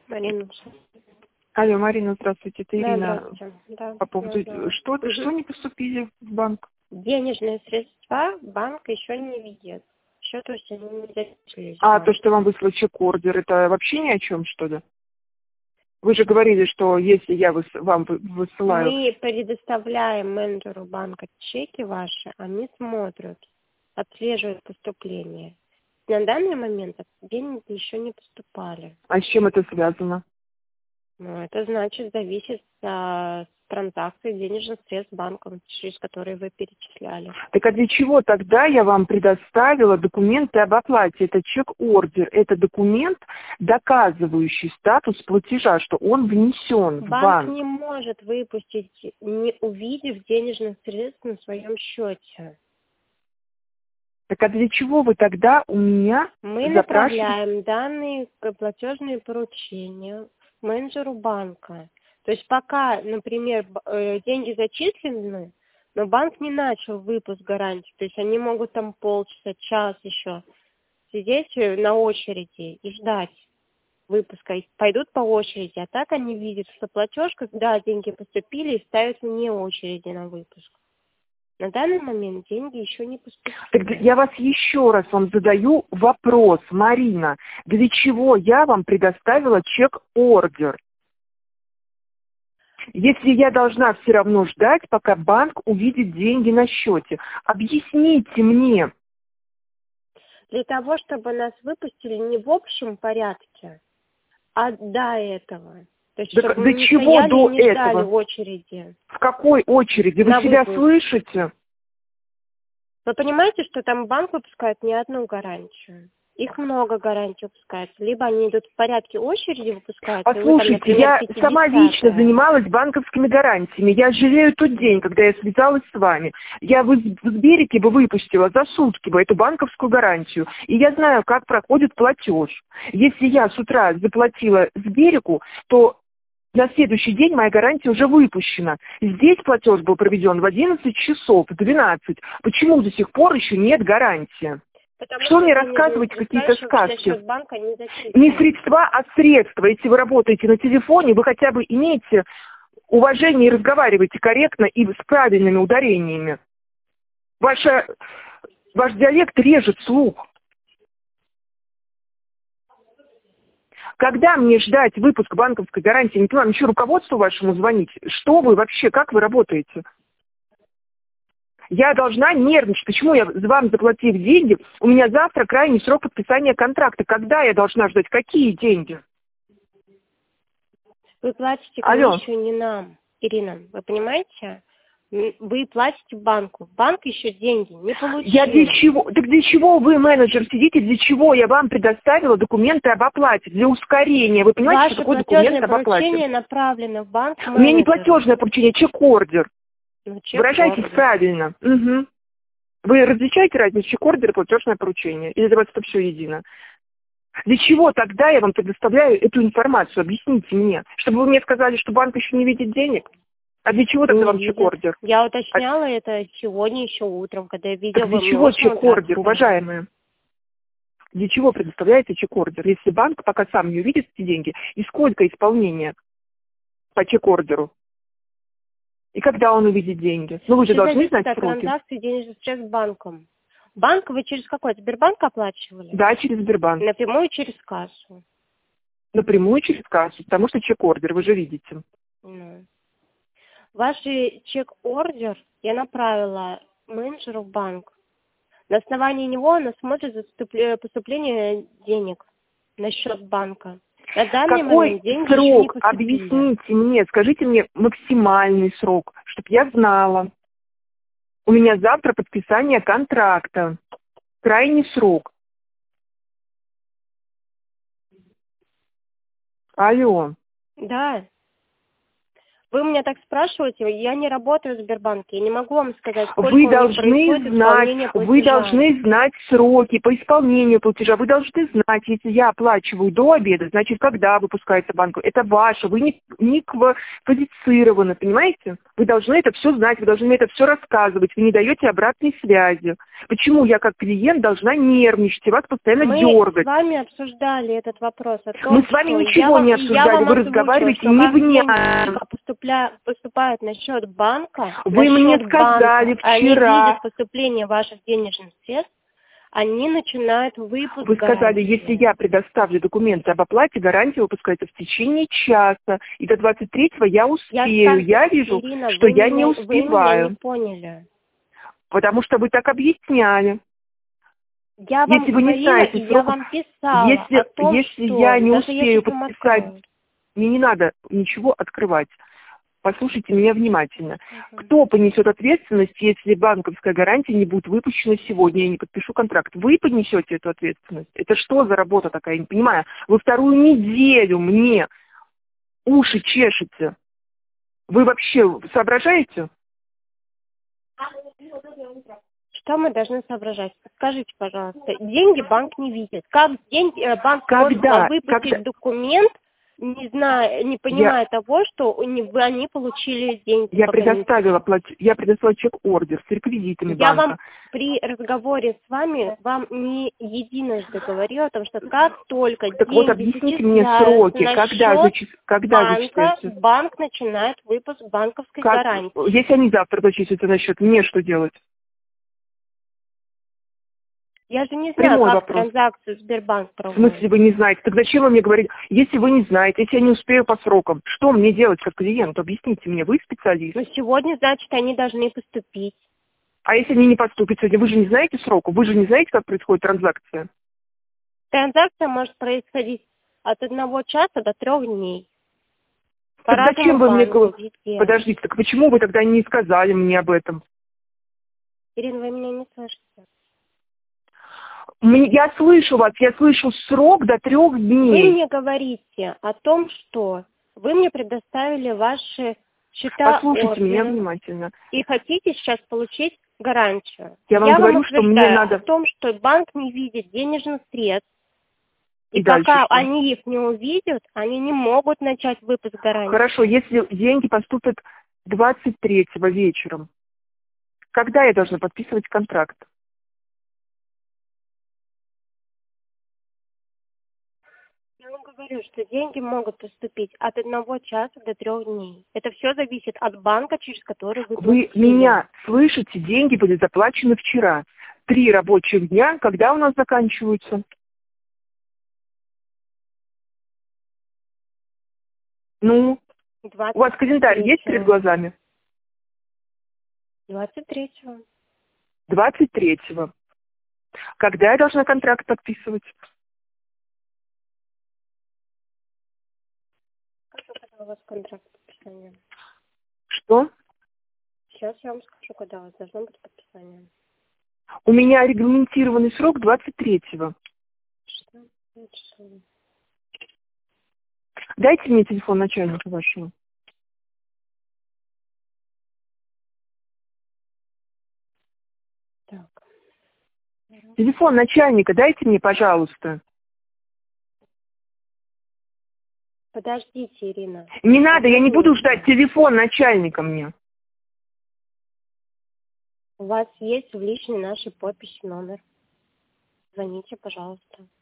Марина. Алло, Марина, здравствуйте, это Да, Ирина. здравствуйте. Да, По поводу, что не поступили в банк? Денежные средства банк еще не видит. Еще, то есть, они не зачислились. То, что вам выслал чек-ордер, это вообще ни о чем, что ли? Вы же говорили, что если я вам высылаю... Мы предоставляем менеджеру банка чеки ваши, они смотрят, отслеживают поступление. На данный момент деньги еще не поступали. А с чем это связано? Это значит, зависит от транзакций денежных средств банком, через которые вы перечисляли. Так а для чего тогда я вам предоставила документы об оплате? Это чек-ордер, это документ, доказывающий статус платежа, что он внесен в банк. Банк не может выпустить, не увидев денежных средств на своем счете. Так а для чего вы тогда у меня Мы направляем данные платежные поручения менеджеру банка. То есть пока, например, деньги зачислены, но банк не начал выпуск гарантии. То есть они могут там полчаса, час еще сидеть на очереди и ждать выпуска. И пойдут по очереди. А так они видят, что платеж, когда деньги поступили, и ставят вне очереди на выпуск. На данный момент деньги еще не поступили. Так я вас еще раз вам задаю вопрос, Марина. Для чего я вам предоставила чек-ордер? Если я должна все равно ждать, пока банк увидит деньги на счете. Объясните мне. Для того, чтобы нас выпустили не в общем порядке, а до этого. То есть, чтобы мы не стояли и не ждали в очереди. В какой очереди? Вы себя слышите? Вы понимаете, что там банк выпускает не одну гарантию? Их много гарантий выпускается. Либо они идут в порядке очереди выпускаются. Послушайте, я сама лично занималась банковскими гарантиями. Я жалею тот день, когда я связалась с вами. Я в Сберике бы выпустила за сутки бы эту банковскую гарантию. И я знаю, как проходит платеж. Если я с утра заплатила Сберику, то на следующий день моя гарантия уже выпущена. Здесь платеж был проведен в 11 часов, в 12. Почему до сих пор еще нет гарантии? Что мне рассказываете, какие-то сказки? Не средства, а средства. Если вы работаете на телефоне, вы хотя бы имеете уважение и разговариваете корректно и с правильными ударениями. Ваш диалект режет слух. Когда мне ждать выпуск банковской гарантии? Не понимаю, еще руководству вашему звонить? Что вы вообще, как вы работаете? Я должна нервничать. Почему я вам, заплатив деньги, у меня завтра крайний срок подписания контракта. Когда я должна ждать? Какие деньги? Вы платите комиссию не нам, Ирина. Вы понимаете? Вы платите банку. Банк еще деньги не получил. Я для чего? Так для чего вы, менеджер, сидите? Для чего я вам предоставила документы об оплате? Для ускорения. Вы понимаете, что такое документ об оплате? Ваше поручение направлено в банк менеджеру. У меня не платежное поручение, чек-ордер. Выражайтесь правильно. Угу. Вы различаете разницу чек-ордер и платежное поручение? Или для вас это все едино? Для чего тогда я вам предоставляю эту информацию? Объясните мне. Чтобы вы мне сказали, что банк еще не видит денег? А для чего тогда вам чек-ордер? Я уточняла это сегодня еще утром, когда я видела... Так для чего чек-ордер, уважаемые? Для чего предоставляете чек-ордер, если банк пока сам не увидит эти деньги? И сколько исполнения по чек-ордеру? И когда он увидит деньги? Ну вы же должны знать сроки. Транзакции денежных средств с банком. Банк вы через какой? Сбербанк оплачивали? Да, через Сбербанк. Напрямую через кассу? Напрямую через кассу, потому что чек-ордер, вы же видите. Ваш чек-ордер я направила менеджеру в банк. На основании него она смотрит за поступление денег на счет банка. На данный момент деньги срок? Еще не поступили. Объясните мне, скажите мне максимальный срок, чтобы я знала. У меня завтра подписание контракта. Крайний срок. Алло. Да. Вы меня так спрашиваете, я не работаю в Сбербанке, я не могу вам сказать, сколько Вы у них должны происходит исполнение знать, платежа. вы должны знать сроки по исполнению платежа. Вы должны знать, если я оплачиваю до обеда, значит, когда выпускается банк. Это ваше, вы не квалифицированы, понимаете? Вы должны это все знать, вы должны мне это все рассказывать, вы не даете обратной связи. Почему я как клиент должна нервничать и вас постоянно дергать? Мы с вами обсуждали этот вопрос о том, Мы с вами ничего не обсуждали, вы разговариваете невнятно. Поступают на счет банка, Вы мне сказали вчера. они видят поступление ваших денежных средств, они начинают выпуск Вы сказали, гарантии. если я предоставлю документы об оплате, гарантия выпускается в течение часа. И до 23-го я успею. Я вижу, Ирина, что я не успеваю. Вы меня не поняли. Потому что вы так объясняли. Я вам если вы не знаете я сроков, вам писала если, о том, если что... я не Даже успею подписать, мне не надо ничего открывать. Послушайте меня внимательно. Кто понесет ответственность, если банковская гарантия не будет выпущена сегодня, я не подпишу контракт? Вы понесете эту ответственность? Это что за работа такая, я не понимаю. Вы вторую неделю мне уши чешете. Вы вообще соображаете? Что мы должны соображать? Скажите, пожалуйста. Деньги банк не видит. Как банк может выпустить документ, не понимая того, что они получили деньги? Я предоставила чек-ордер с реквизитами банка. Я вам при разговоре с вами вам не единожды говорю о том, что как только деньги объясните мне сроки, когда зачисляются? Банк начинает выпуск банковской гарантии. Если они завтра зачислятся на счет, мне что делать? Я же не знаю, как транзакцию Сбербанк проводит. В смысле вы не знаете? Так зачем вы мне говорите? Если вы не знаете, если я не успею по срокам, что мне делать как клиент? Объясните мне, вы специалист. Но сегодня, значит, они должны поступить. А если они не поступят сегодня? Вы же не знаете сроку? Вы же не знаете, как происходит транзакция? Транзакция может происходить от 1 часа до 3 дней. Так зачем вы мне... Подождите, так почему вы тогда не сказали мне об этом? Ирина, вы меня не слышите. Я слышу вас, я слышу срок до 3 дней. Вы мне говорите о том, что вы мне предоставили ваши счета. Послушайте меня внимательно. И хотите сейчас получить гарантию. Я вам говорю, что мне надо... о том, что банк не видит денежных средств. И пока что? Они их не увидят, они не могут начать выпуск гарантии. Хорошо, если деньги поступят 23-го вечером, когда я должна подписывать контракт? Я вам говорю, что деньги могут поступить от 1 часа до 3 дней. Это все зависит от банка, через который вы платили. Вы меня слышите? Деньги были заплачены вчера. 3 рабочих дня, когда у нас заканчиваются? Ну, у вас календарь есть перед глазами? 23-го. 23-го. Когда я должна контракт подписывать? Когда у вас контракт подписания? Что? Сейчас я вам скажу, когда у вас должно быть подписание. У меня регламентированный срок 23-го. Что? Дайте мне телефон начальника вашего. Так. Телефон начальника дайте мне, пожалуйста. Подождите, Ирина. Не надо, я не буду ждать телефон начальника мне. У вас есть в личной нашей подписи номер. Звоните, пожалуйста.